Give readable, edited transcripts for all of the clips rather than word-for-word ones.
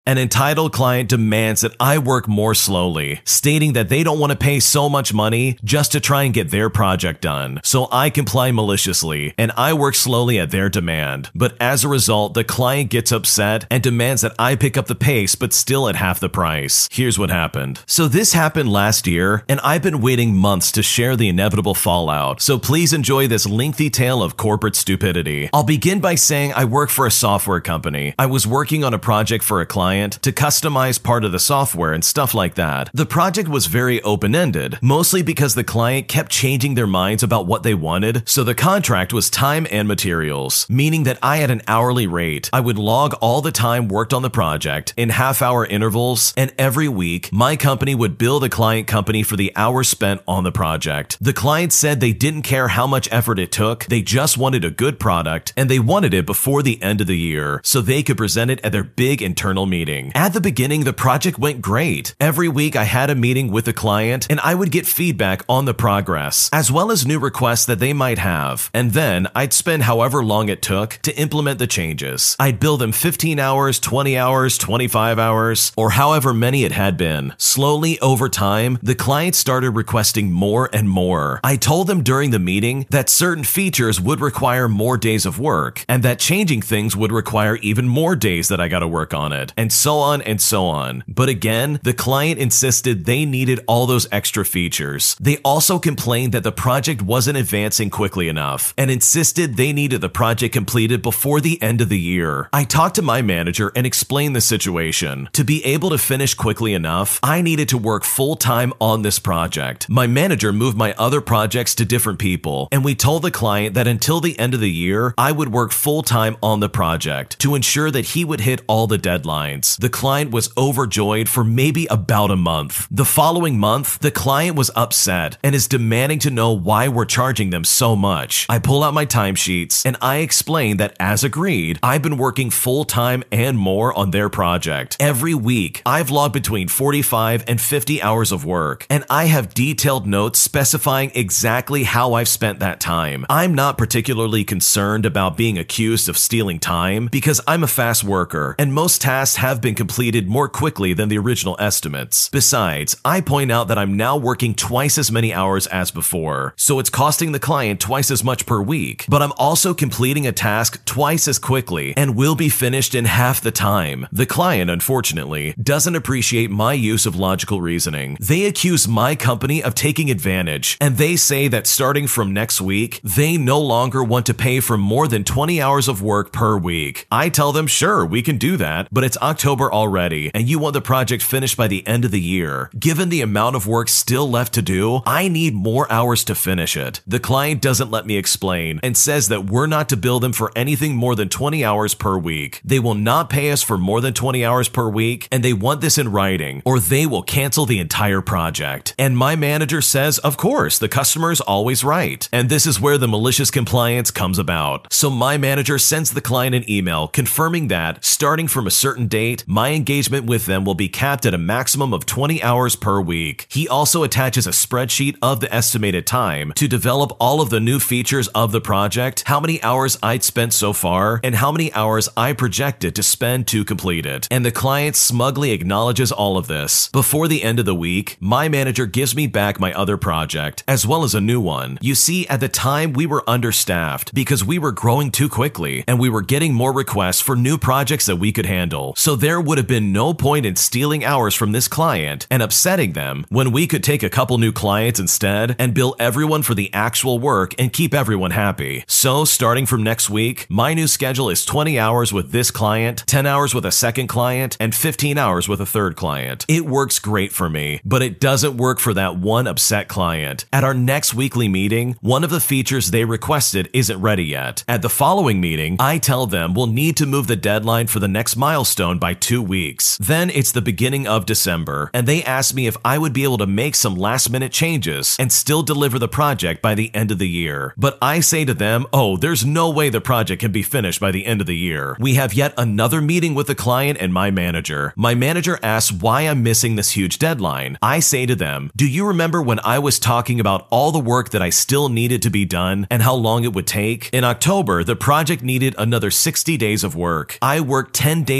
An entitled client demands that I work more slowly, stating that they don't want to pay so much money just to try and get their project done. So I comply maliciously, and I work slowly at their demand. But as a result, the client gets upset and demands that I pick up the pace, but still at half the price. Here's what happened. So this happened last year, and I've been waiting months to share the inevitable fallout. So please enjoy this lengthy tale of corporate stupidity. I'll begin by saying I work for a software company. I was working on a project for a client to customize part of the software and stuff like that. The project was very open-ended, mostly because the client kept changing their minds about what they wanted, so the contract was time and materials, meaning that I had an hourly rate. I would log all the time worked on the project in half-hour intervals, and every week, my company would bill the client company for the hours spent on the project. The client said they didn't care how much effort it took, they just wanted a good product, and they wanted it before the end of the year, so they could present it at their big internal meeting. At the beginning, the project went great. Every week I had a meeting with the client and I would get feedback on the progress, as well as new requests that they might have. And then I'd spend however long it took to implement the changes. I'd bill them 15 hours, 20 hours, 25 hours, or however many it had been. Slowly over time, the client started requesting more and more. I told them during the meeting that certain features would require more days of work, and that changing things would require even more days that I gotta work on it. And so on and so on. But again, the client insisted they needed all those extra features. They also complained that the project wasn't advancing quickly enough and insisted they needed the project completed before the end of the year. I talked to my manager and explained the situation. To be able to finish quickly enough, I needed to work full-time on this project. My manager moved my other projects to different people, and we told the client that until the end of the year, I would work full-time on the project to ensure that he would hit all the deadlines. The client was overjoyed for maybe about a month. The following month, the client was upset and is demanding to know why we're charging them so much. I pull out my timesheets and I explain that as agreed, I've been working full-time and more on their project. Every week, I've logged between 45 and 50 hours of work, and I have detailed notes specifying exactly how I've spent that time. I'm not particularly concerned about being accused of stealing time because I'm a fast worker and most tasks have been completed more quickly than the original estimates. Besides, I point out that I'm now working twice as many hours as before, so it's costing the client twice as much per week, but I'm also completing a task twice as quickly and will be finished in half the time. The client, unfortunately, doesn't appreciate my use of logical reasoning. They accuse my company of taking advantage, and they say that starting from next week, they no longer want to pay for more than 20 hours of work per week. I tell them, sure, we can do that, but it's October already, and you want the project finished by the end of the year. Given the amount of work still left to do, I need more hours to finish it. The client doesn't let me explain and says that we're not to bill them for anything more than 20 hours per week. They will not pay us for more than 20 hours per week, and they want this in writing, or they will cancel the entire project. And my manager says, of course, the customer is always right. And this is where the malicious compliance comes about. So my manager sends the client an email confirming that, starting from a certain date, my engagement with them will be capped at a maximum of 20 hours per week. He also attaches a spreadsheet of the estimated time to develop all of the new features of the project, how many hours I'd spent so far, and how many hours I projected to spend to complete it. And the client smugly acknowledges all of this. Before the end of the week, my manager gives me back my other project, as well as a new one. You see, at the time we were understaffed because we were growing too quickly, and we were getting more requests for new projects that we could handle. So there would have been no point in stealing hours from this client and upsetting them when we could take a couple new clients instead and bill everyone for the actual work and keep everyone happy. So starting from next week, my new schedule is 20 hours with this client, 10 hours with a second client, and 15 hours with a third client. It works great for me, but it doesn't work for that one upset client. At our next weekly meeting, one of the features they requested isn't ready yet. At the following meeting, I tell them we'll need to move the deadline for the next milestone by 2 weeks. Then it's the beginning of December, and they ask me if I would be able to make some last-minute changes and still deliver the project by the end of the year. But I say to them, oh, there's no way the project can be finished by the end of the year. We have yet another meeting with the client and my manager. My manager asks why I'm missing this huge deadline. I say to them, do you remember when I was talking about all the work that I still needed to be done and how long it would take? In October, the project needed another 60 days of work. I worked 10 days in October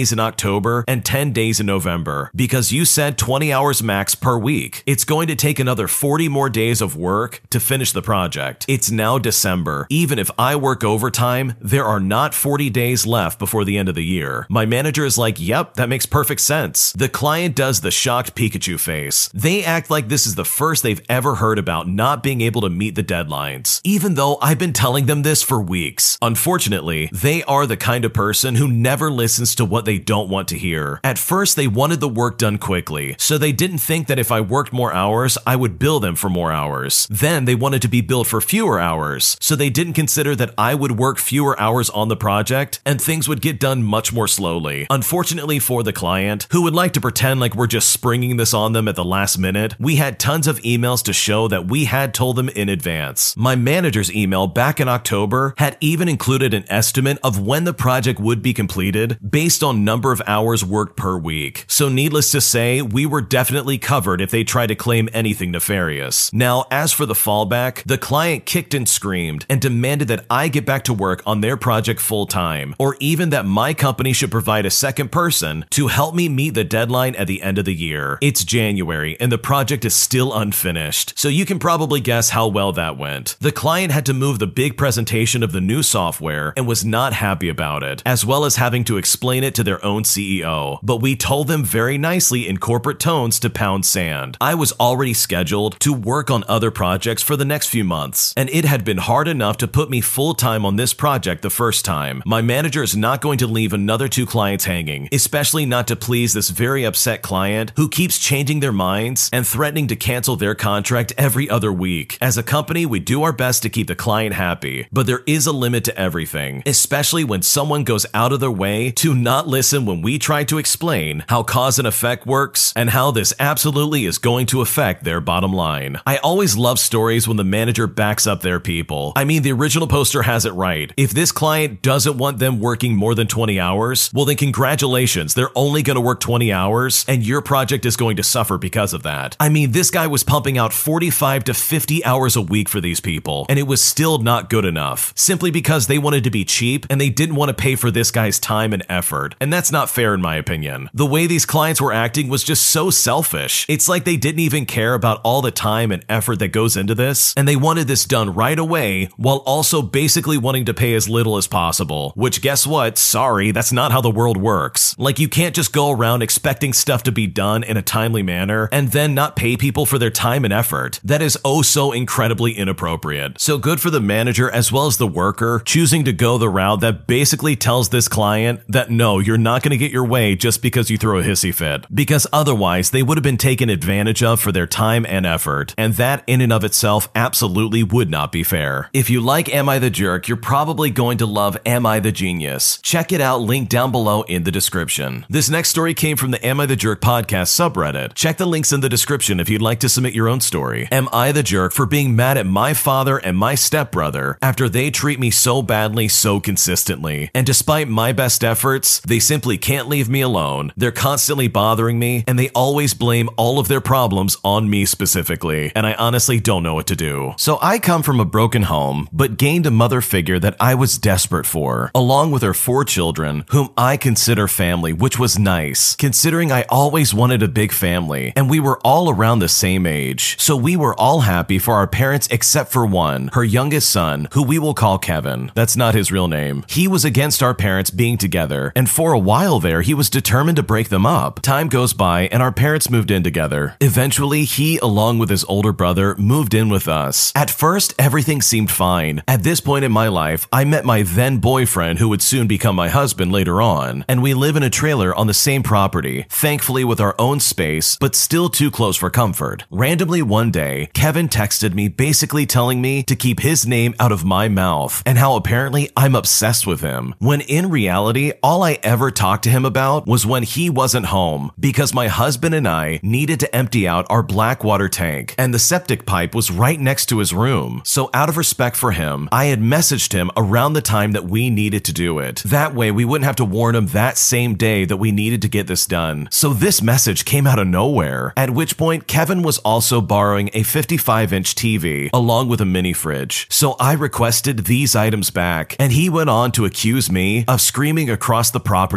October and 10 days in November. Because you said 20 hours max per week. It's going to take another 40 more days of work to finish the project. It's now December. Even if I work overtime, there are not 40 days left before the end of the year. My manager is like, yep, that makes perfect sense. The client does the shocked Pikachu face. They act like this is the first they've ever heard about not being able to meet the deadlines, even though I've been telling them this for weeks. Unfortunately, they are the kind of person who never listens to what they don't want to hear. At first, they wanted the work done quickly, so they didn't think that if I worked more hours, I would bill them for more hours. Then they wanted to be billed for fewer hours, so they didn't consider that I would work fewer hours on the project and things would get done much more slowly. Unfortunately for the client, who would like to pretend like we're just springing this on them at the last minute, we had tons of emails to show that we had told them in advance. My manager's email back in October had even included an estimate of when the project would be completed based on number of hours worked per week. So needless to say, we were definitely covered if they tried to claim anything nefarious. Now, as for the fallback, the client kicked and screamed and demanded that I get back to work on their project full time, or even that my company should provide a second person to help me meet the deadline at the end of the year. It's January and the project is still unfinished, so you can probably guess how well that went. The client had to move the big presentation of the new software and was not happy about it, as well as having to explain it to their own CEO, but we told them very nicely in corporate tones to pound sand. I was already scheduled to work on other projects for the next few months, and it had been hard enough to put me full-time on this project the first time. My manager is not going to leave another 2 clients hanging, especially not to please this very upset client who keeps changing their minds and threatening to cancel their contract every other week. As a company, we do our best to keep the client happy, but there is a limit to everything, especially when someone goes out of their way to not listen when we try to explain how cause and effect works and how this absolutely is going to affect their bottom line. I always love stories when the manager backs up their people. I mean, the original poster has it right. If this client doesn't want them working more than 20 hours, well then congratulations, they're only going to work 20 hours and your project is going to suffer because of that. I mean, this guy was pumping out 45 to 50 hours a week for these people, and it was still not good enough, simply because they wanted to be cheap and they didn't want to pay for this guy's time and effort. And that's not fair in my opinion. The way these clients were acting was just so selfish. It's like they didn't even care about all the time and effort that goes into this, and they wanted this done right away while also basically wanting to pay as little as possible. Which, guess what? Sorry, that's not how the world works. Like, you can't just go around expecting stuff to be done in a timely manner and then not pay people for their time and effort. That is oh so incredibly inappropriate. So good for the manager as well as the worker choosing to go the route that basically tells this client that no, you're not going to get your way just because you throw a hissy fit. Because otherwise, they would have been taken advantage of for their time and effort. And that in and of itself absolutely would not be fair. If you like Am I the Jerk, you're probably going to love Am I the Genius. Check it out, link down below in the description. This next story came from the Am I the Jerk podcast subreddit. Check the links in the description if you'd like to submit your own story. Am I the jerk for being mad at my father and my stepbrother after they treat me so badly so consistently? And despite my best efforts, they simply can't leave me alone. They're constantly bothering me, and they always blame all of their problems on me specifically, and I honestly don't know what to do. So I come from a broken home, but gained a mother figure that I was desperate for, along with her 4 children, whom I consider family, which was nice, considering I always wanted a big family, and we were all around the same age. So we were all happy for our parents except for one, her youngest son, who we will call Kevin. That's not his real name. He was against our parents being together, and for a while there, he was determined to break them up. Time goes by, and our parents moved in together. Eventually, he, along with his older brother, moved in with us. At first, everything seemed fine. At this point in my life, I met my then boyfriend, who would soon become my husband later on, and we live in a trailer on the same property, thankfully with our own space, but still too close for comfort. Randomly one day, Kevin texted me basically telling me to keep his name out of my mouth, and how apparently I'm obsessed with him, when in reality, all I ever talked to him about was when he wasn't home, because my husband and I needed to empty out our black water tank, and the septic pipe was right next to his room. So out of respect for him, I had messaged him around the time that we needed to do it. That way, we wouldn't have to warn him that same day that we needed to get this done. So this message came out of nowhere, at which point Kevin was also borrowing a 55-inch TV along with a mini fridge. So I requested these items back, and he went on to accuse me of screaming across the property about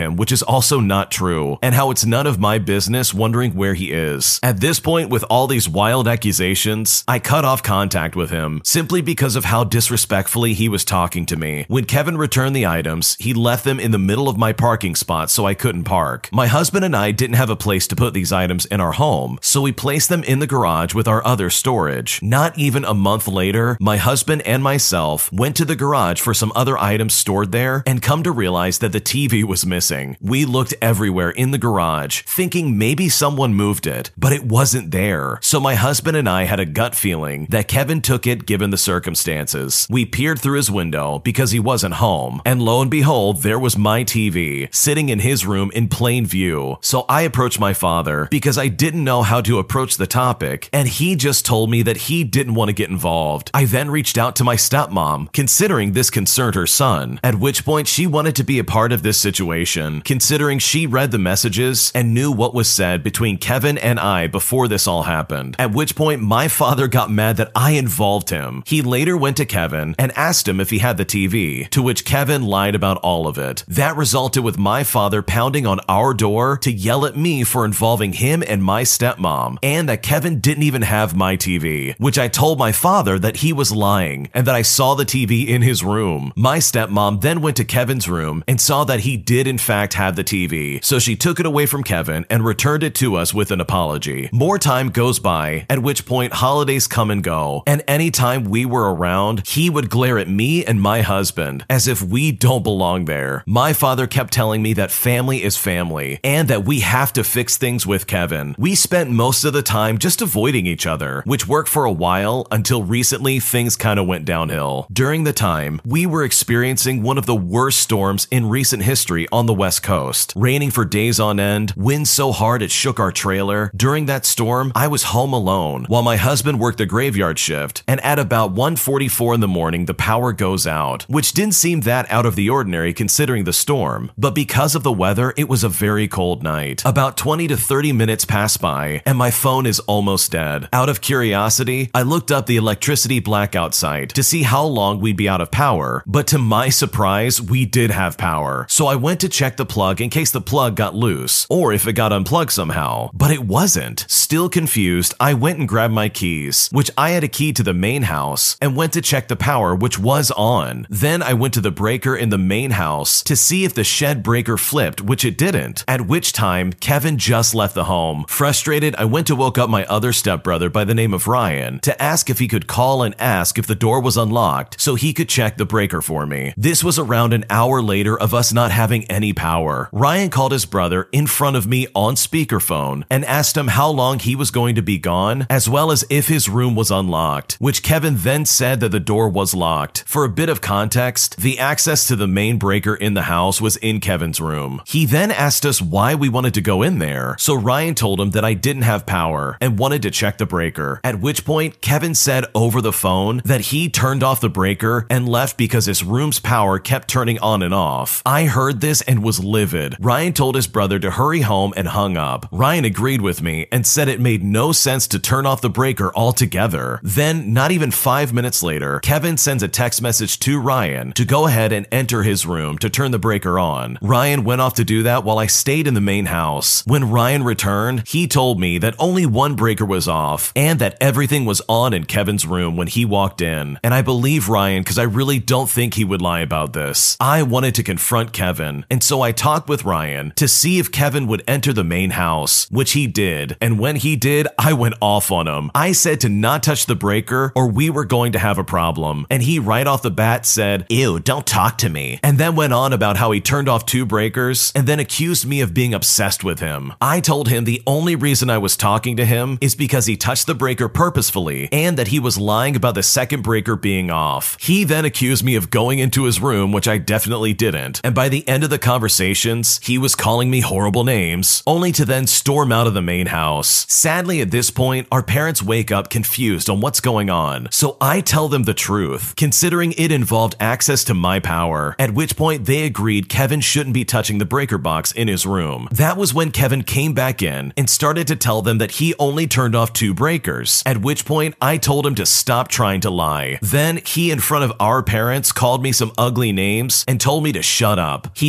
him, which is also not true, and how it's none of my business wondering where he is. At this point, with all these wild accusations, I cut off contact with him simply because of how disrespectfully he was talking to me. When Kevin returned the items, he left them in the middle of my parking spot so I couldn't park. My husband and I didn't have a place to put these items in our home, so we placed them in the garage with our other storage. Not even a month later, my husband and myself went to the garage for some other items stored there and come to realize that the TV was missing. We looked everywhere in the garage, thinking maybe someone moved it, but it wasn't there. So my husband and I had a gut feeling that Kevin took it given the circumstances. We peered through his window because he wasn't home, and lo and behold, there was my TV sitting in his room in plain view. So I approached my father because I didn't know how to approach the topic, and he just told me that he didn't want to get involved. I then reached out to my stepmom, considering this concerned her son, at which point she wanted to be a part of this situation, considering she read the messages and knew what was said between Kevin and I before this all happened, at which point my father got mad that I involved him. He later went to Kevin and asked him if he had the TV, to which Kevin lied about all of it. That resulted with my father pounding on our door to yell at me for involving him and my stepmom, and that Kevin didn't even have my TV, which I told my father that he was lying and that I saw the TV in his room. My stepmom then went to Kevin's room and saw that he did in fact have the TV, so she took it away from Kevin and returned it to us with an apology. More time goes by, at which point holidays come and go, and anytime we were around, he would glare at me and my husband as if we don't belong there. My father kept telling me that family is family and that we have to fix things with Kevin. We spent most of the time just avoiding each other, which worked for a while until recently things kind of went downhill. During the time, we were experiencing one of the worst storms in recent history on the West Coast, raining for days on end, wind so hard it shook our trailer. During that storm, I was home alone while my husband worked the graveyard shift, and at about 1:44 in the morning the power goes out, which didn't seem that out of the ordinary considering the storm, but because of the weather it was a very cold night. About 20 to 30 minutes pass by and my phone is almost dead. Out of curiosity, I looked up the electricity blackout site to see how long we'd be out of power, but to my surprise we did have power. So I went to check the plug in case the plug got loose or if it got unplugged somehow, but it wasn't. Still confused, I went and grabbed my keys, which I had a key to the main house, and went to check the power, which was on. Then I went to the breaker in the main house to see if the shed breaker flipped, which it didn't, at which time Kevin just left the home. Frustrated, I went to woke up my other stepbrother by the name of Ryan to ask if he could call and ask if the door was unlocked so he could check the breaker for me. This was around an hour later of us not having any power. Ryan called his brother in front of me on speakerphone and asked him how long he was going to be gone, as well as if his room was unlocked, which Kevin then said that the door was locked. For a bit of context, the access to the main breaker in the house was in Kevin's room. He then asked us why we wanted to go in there, so Ryan told him that I didn't have power and wanted to check the breaker, at which point Kevin said over the phone that he turned off the breaker and left because his room's power kept turning on and off. I heard this and was livid. Ryan told his brother to hurry home and hung up. Ryan agreed with me and said it made no sense to turn off the breaker altogether. Then, not even 5 minutes later, Kevin sends a text message to Ryan to go ahead and enter his room to turn the breaker on. Ryan went off to do that while I stayed in the main house. When Ryan returned, he told me that only one breaker was off and that everything was on in Kevin's room when he walked in. And I believe Ryan because I really don't think he would lie about this. I wanted to confront Kevin, and so I talked with Ryan to see if Kevin would enter the main house, which he did. And when he did, I went off on him. I said to not touch the breaker or we were going to have a problem. And he right off the bat said, "Ew, don't talk to me." And then went on about how he turned off 2 breakers and then accused me of being obsessed with him. I told him the only reason I was talking to him is because he touched the breaker purposefully and that he was lying about the second breaker being off. He then accused me of going into his room, which I definitely didn't. And by the end of the conversations, he was calling me horrible names, only to then storm out of the main house. Sadly, at this point, our parents wake up confused on what's going on. So I tell them the truth, considering it involved access to my power, at which point they agreed Kevin shouldn't be touching the breaker box in his room. That was when Kevin came back in and started to tell them that he only turned off 2 breakers, at which point I told him to stop trying to lie. Then he, in front of our parents, called me some ugly names and told me to shut up. He then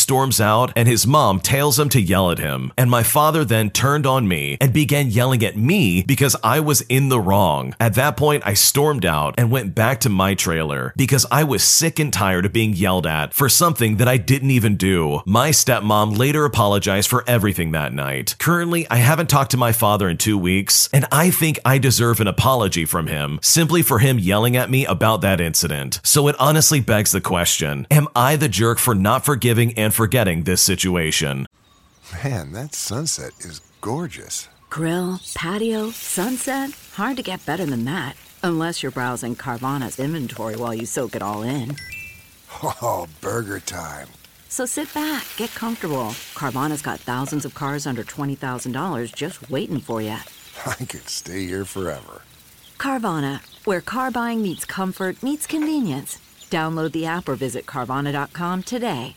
storms out and his mom tails him to yell at him. And my father then turned on me and began yelling at me because I was in the wrong. At that point, I stormed out and went back to my trailer because I was sick and tired of being yelled at for something that I didn't even do. My stepmom later apologized for everything that night. Currently, I haven't talked to my father in 2 weeks, and I think I deserve an apology from him simply for him yelling at me about that incident. So it honestly begs the question, am I the jerk for not forgiving and forgetting this situation? Man, that sunset is gorgeous. Grill, patio, sunset. Hard to get better than that. Unless you're browsing Carvana's inventory while you soak it all in. Oh, burger time. So sit back, get comfortable. Carvana's got thousands of cars under $20,000 just waiting for you. I could stay here forever. Carvana, where car buying meets comfort, meets convenience. Download the app or visit Carvana.com today.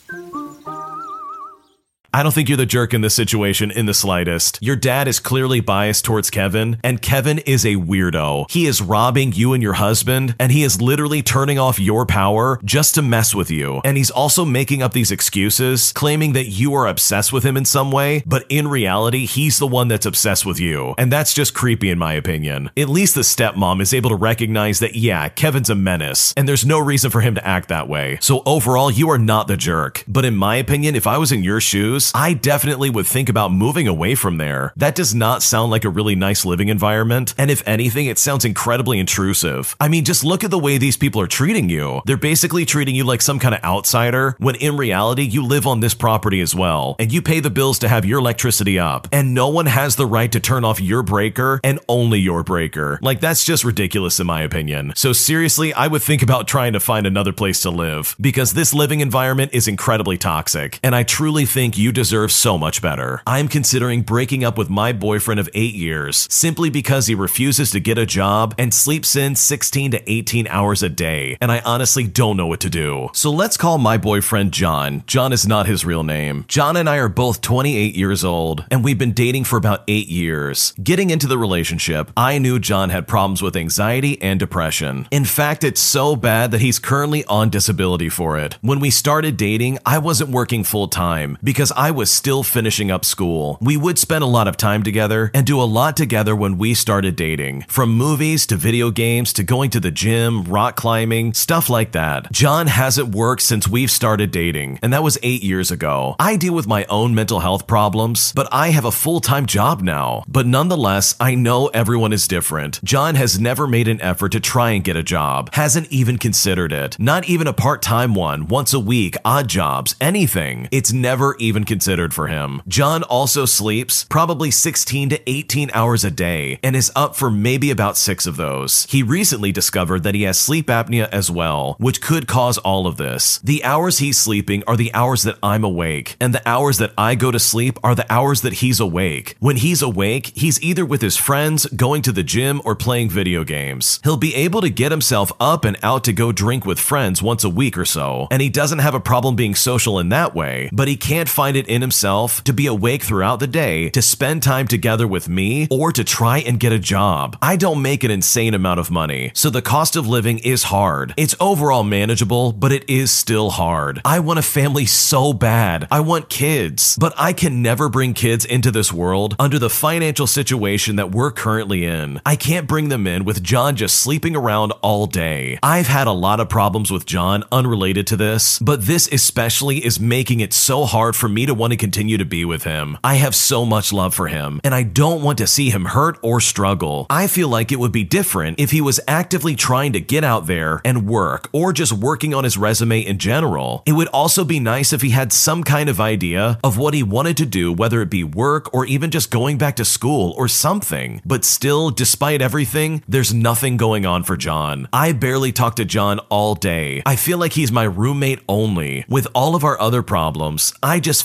I don't think you're the jerk in this situation in the slightest. Your dad is clearly biased towards Kevin, and Kevin is a weirdo. He is robbing you and your husband, and he is literally turning off your power just to mess with you. And he's also making up these excuses, claiming that you are obsessed with him in some way, but in reality, he's the one that's obsessed with you. And that's just creepy in my opinion. At least the stepmom is able to recognize that, yeah, Kevin's a menace, and there's no reason for him to act that way. So overall, you are not the jerk. But in my opinion, if I was in your shoes, I definitely would think about moving away from there. That does not sound like a really nice living environment, and if anything, it sounds incredibly intrusive. I mean, just look at the way these people are treating you. They're basically treating you like some kind of outsider, when in reality, you live on this property as well, and you pay the bills to have your electricity up, and no one has the right to turn off your breaker and only your breaker. Like, that's just ridiculous in my opinion. So seriously, I would think about trying to find another place to live, because this living environment is incredibly toxic, and I truly think you deserve so much better. I'm considering breaking up with my boyfriend of 8 years simply because he refuses to get a job and sleeps in 16 to 18 hours a day, and I honestly don't know what to do. So let's call my boyfriend John. John is not his real name. John and I are both 28 years old, and we've been dating for about 8 years. Getting into the relationship, I knew John had problems with anxiety and depression. In fact, it's so bad that he's currently on disability for it. When we started dating, I wasn't working full time because I was still finishing up school. We would spend a lot of time together and do a lot together when we started dating. From movies to video games to going to the gym, rock climbing, stuff like that. John hasn't worked since we've started dating, and that was 8 years ago. I deal with my own mental health problems, but I have a full-time job now. But nonetheless, I know everyone is different. John has never made an effort to try and get a job, hasn't even considered it. Not even a part-time one, once a week, odd jobs, anything. It's never even considered for him. John also sleeps probably 16 to 18 hours a day and is up for maybe about 6 of those. He recently discovered that he has sleep apnea as well, which could cause all of this. The hours he's sleeping are the hours that I'm awake, and the hours that I go to sleep are the hours that he's awake. When he's awake, he's either with his friends, going to the gym, or playing video games. He'll be able to get himself up and out to go drink with friends once a week or so, and he doesn't have a problem being social in that way, but he can't find it in himself to be awake throughout the day, to spend time together with me, or to try and get a job. I don't make an insane amount of money, so the cost of living is hard. It's overall manageable, but it is still hard. I want a family so bad. I want kids, but I can never bring kids into this world under the financial situation that we're currently in. I can't bring them in with John just sleeping around all day. I've had a lot of problems with John unrelated to this, but this especially is making it so hard for me to want to continue to be with him. I have so much love for him, and I don't want to see him hurt or struggle. I feel like it would be different if he was actively trying to get out there and work, or just working on his resume in general. It would also be nice if he had some kind of idea of what he wanted to do, whether it be work or even just going back to school or something. But still, despite everything, there's nothing going on for John. I barely talk to John all day. I feel like he's my roommate only. With all of our other problems, I just feel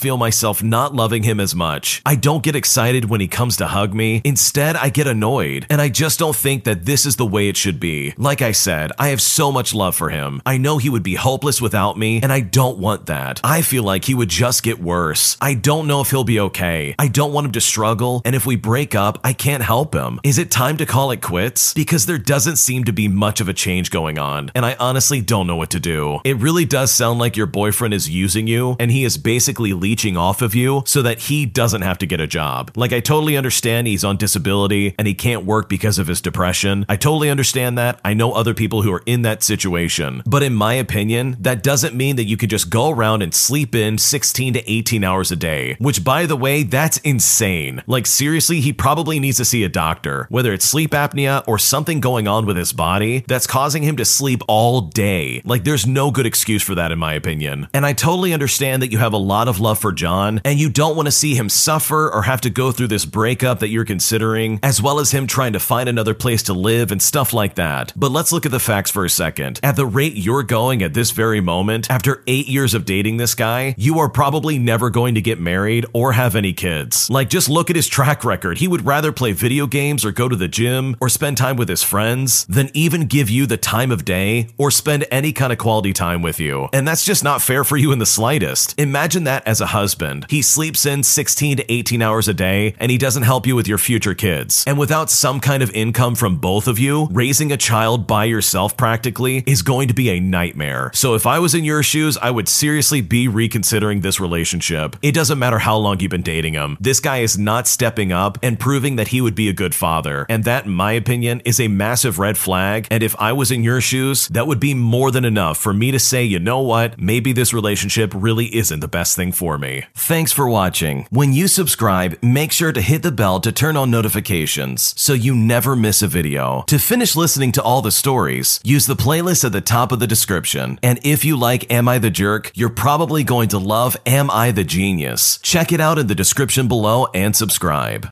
feel myself not loving him as much. I don't get excited when he comes to hug me. Instead, I get annoyed, and I just don't think that this is the way it should be. Like I said, I have so much love for him. I know he would be hopeless without me, and I don't want that. I feel like he would just get worse. I don't know if he'll be okay. I don't want him to struggle, and if we break up, I can't help him. Is it time to call it quits? Because there doesn't seem to be much of a change going on, and I honestly don't know what to do. It really does sound like your boyfriend is using you, and he is basically leeching off of you so that he doesn't have to get a job. Like, I totally understand he's on disability and he can't work because of his depression. I totally understand that. I know other people who are in that situation. But in my opinion, that doesn't mean that you could just go around and sleep in 16 to 18 hours a day, which, by the way, that's insane. Like, seriously, he probably needs to see a doctor, whether it's sleep apnea or something going on with his body that's causing him to sleep all day. Like, there's no good excuse for that in my opinion. And I totally understand that you have a lot of love for John and you don't want to see him suffer or have to go through this breakup that you're considering, as well as him trying to find another place to live and stuff like that. But let's look at the facts for a second. At the rate you're going at this very moment, after 8 years of dating this guy, you are probably never going to get married or have any kids. Like, just look at his track record. He would rather play video games or go to the gym or spend time with his friends than even give you the time of day or spend any kind of quality time with you. And that's just not fair for you in the slightest. Imagine that as a husband. He sleeps in 16 to 18 hours a day and he doesn't help you with your future kids. And without some kind of income from both of you, raising a child by yourself practically is going to be a nightmare. So if I was in your shoes, I would seriously be reconsidering this relationship. It doesn't matter how long you've been dating him. This guy is not stepping up and proving that he would be a good father. And that, in my opinion, is a massive red flag. And if I was in your shoes, that would be more than enough for me to say, you know what, maybe this relationship really isn't the best thing for me. Thanks for watching. When you subscribe, make sure to hit the bell to turn on notifications so you never miss a video. To finish listening to all the stories, use the playlist at the top of the description. And if you like Am I the Jerk, you're probably going to love Am I the Genius. Check it out in the description below and subscribe.